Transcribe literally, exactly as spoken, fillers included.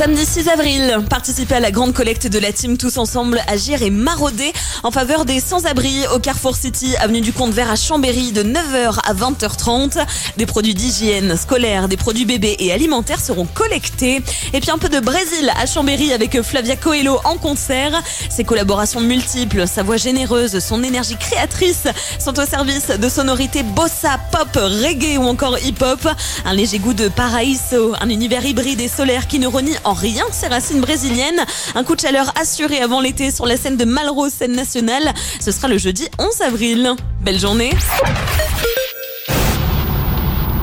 Samedi six avril, participez à la grande collecte de la team Tous Ensemble, Agir et Marauder en faveur des sans-abri au Carrefour City, avenue du Comte Vert à Chambéry de neuf heures à vingt heures trente. Des produits d'hygiène scolaire, des produits bébés et alimentaires seront collectés. Et puis un peu de Brésil à Chambéry avec Flavia Coelho en concert. Ses collaborations multiples, sa voix généreuse, son énergie créatrice sont au service de sonorités bossa, pop, reggae ou encore hip-hop. Un léger goût de paraíso, un univers hybride et solaire qui ne renie en rien ses racines brésiliennes. Un coup de chaleur assuré avant l'été sur la scène de Malraux, scène nationale. Ce sera le jeudi onze avril. Belle journée.